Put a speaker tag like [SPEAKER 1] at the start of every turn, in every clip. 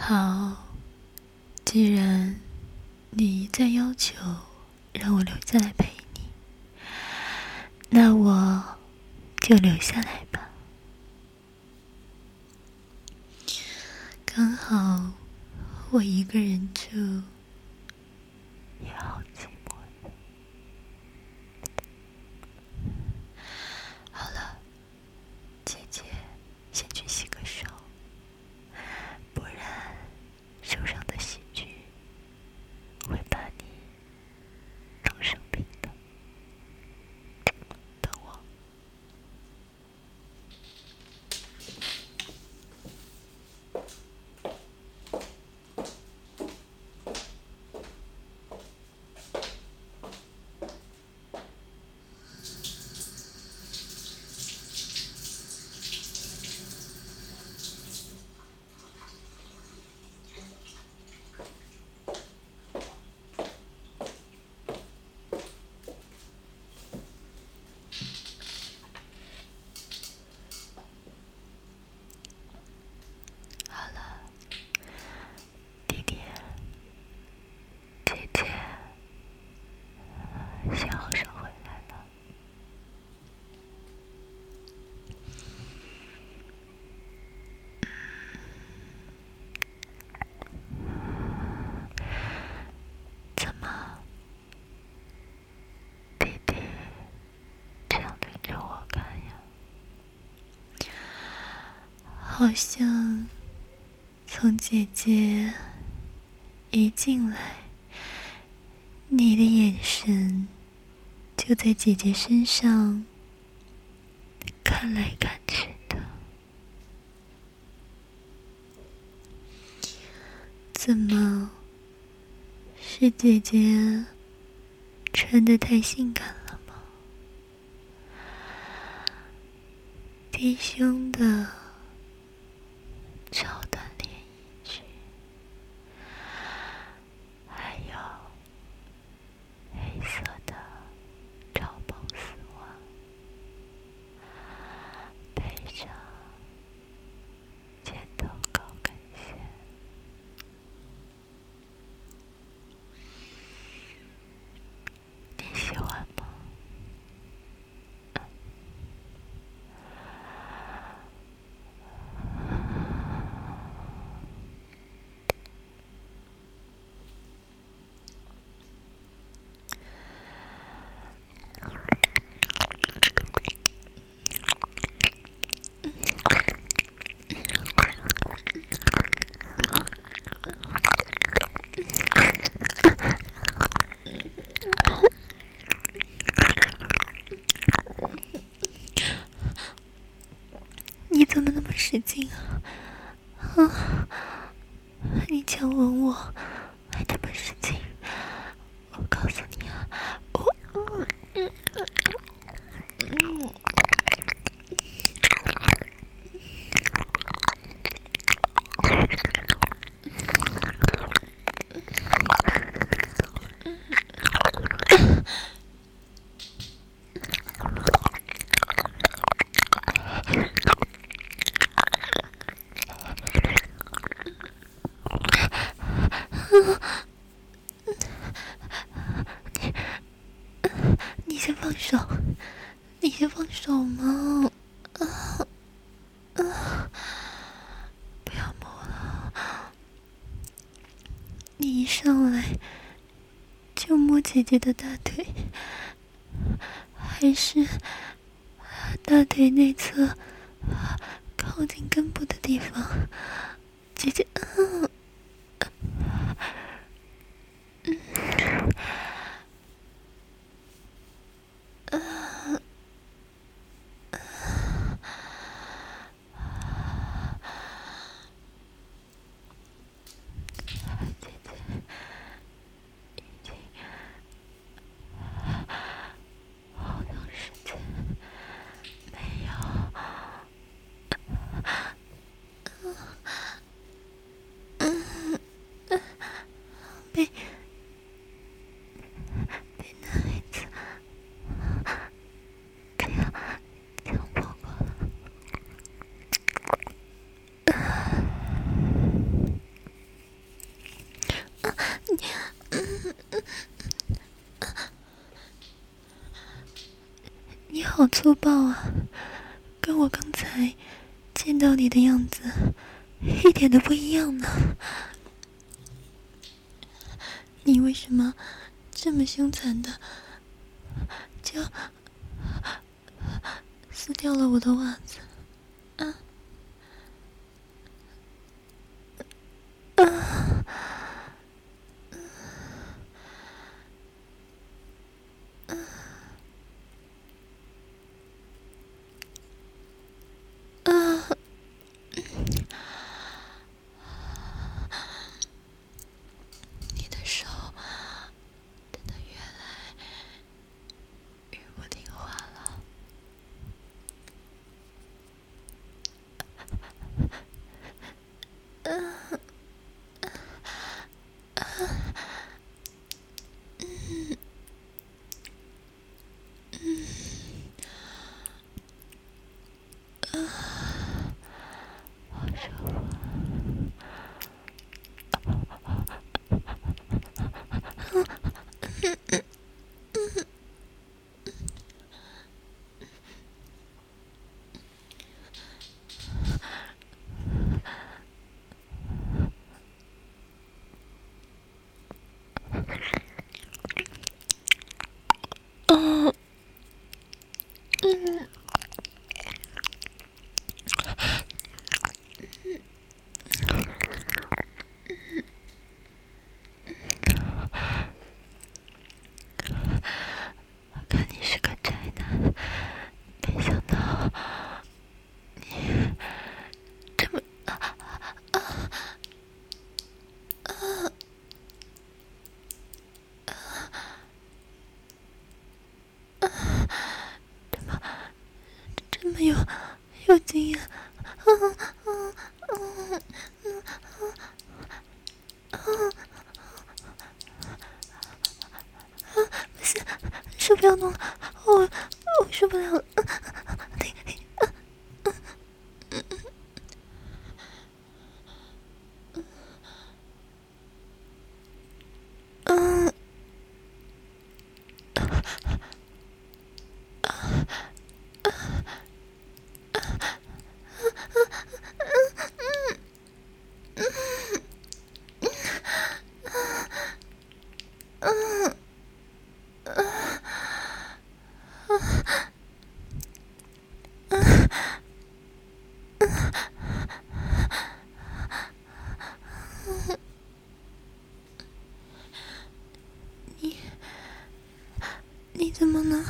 [SPEAKER 1] 好，既然你再要求让我留下来陪你，那我就留下来吧。刚好我一个人住也好寂寞的。好了，姐姐先去洗个手，不然手上的细菌会把你弄生病的。等我。好了，弟弟，姐姐小和尚回来了。怎么，弟弟这样对着我看呀？好像从姐姐一进来，你的眼神就在姐姐身上看来看去的。怎么，是姐姐穿得太性感了吗？低胸的超短连衣裙，还有黑色的超薄丝袜，配上尖头高跟鞋。你喜欢吗？你怎么那么使劲啊？你强吻我，还那么使劲！我告诉你啊，你先放手，你先放手嘛！不要摸了，你一上来就摸姐姐的大腿，还是大腿内侧靠近根部的地方。姐姐，姐姐已经好长时间没有。 粗暴啊，跟我刚才见到你的样子一点都不一样呢。你为什么这么凶残的就撕掉了我的袜子啊？你的手真的越来越不听话了。看你是个宅男，没想到你这么这么有经验。手不要动了，我受不了了。你怎么能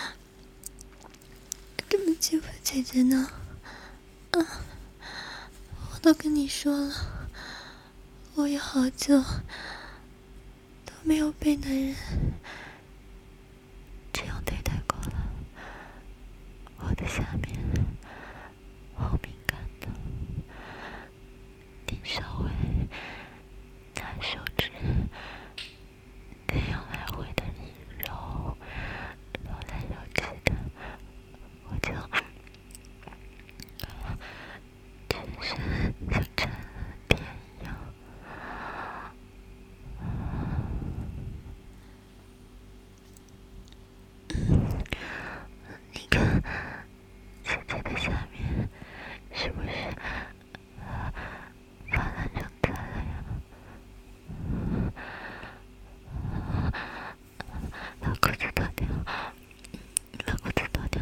[SPEAKER 1] 这么欺负姐姐呢？我都跟你说了，我有好久都没有被男人这样对待过了。我的下面好敏感的，你稍微拿手指这样来回的揉来揉去的，我就全身像沉淀一样。你看姐姐的下面是不是发烂成灾了呀？把裤子脱掉，把裤子脱掉。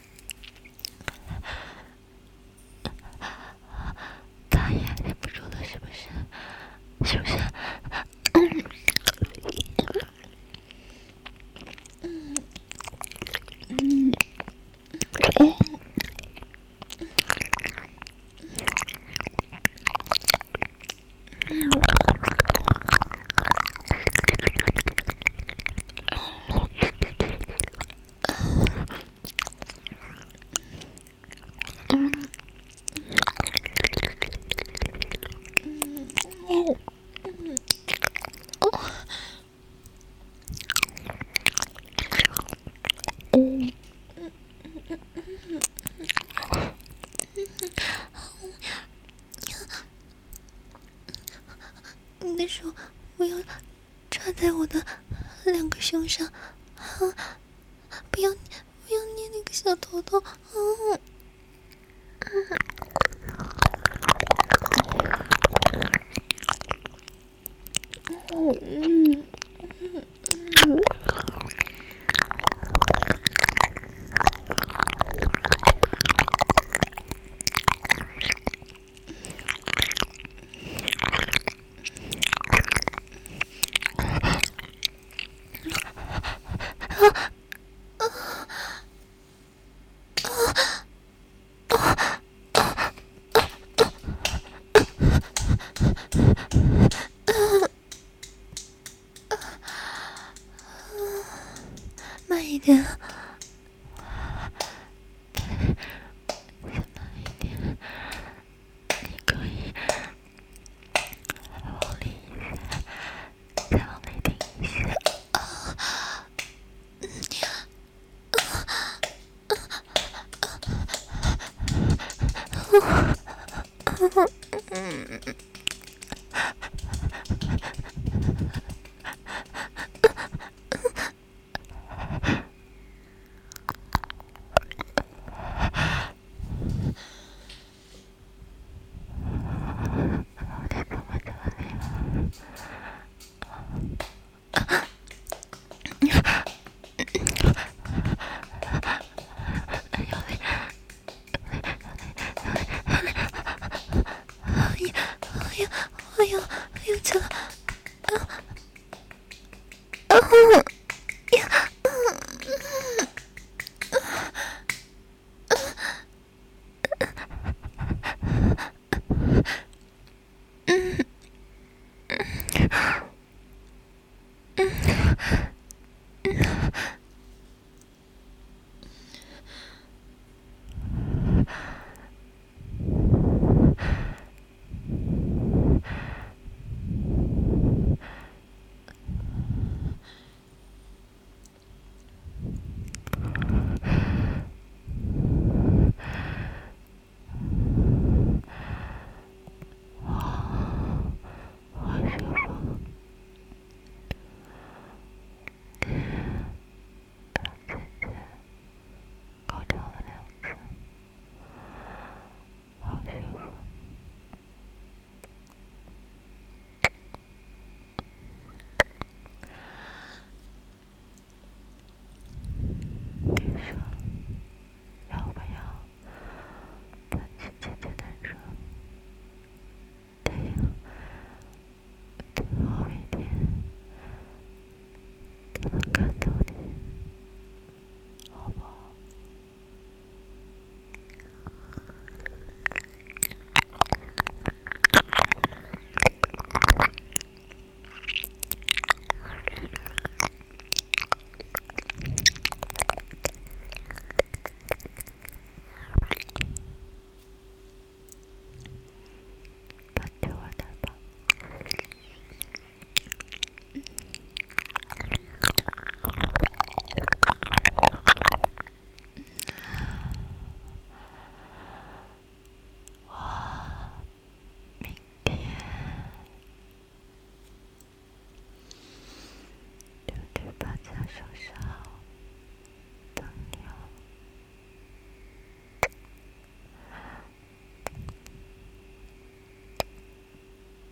[SPEAKER 1] 他也忍不住了，是不是？是不是？你的手不要插在我的两个胸上，不要捏那个小头头，慢一点，再慢一点，你可以往里一些，再往内顶一些。哎呀，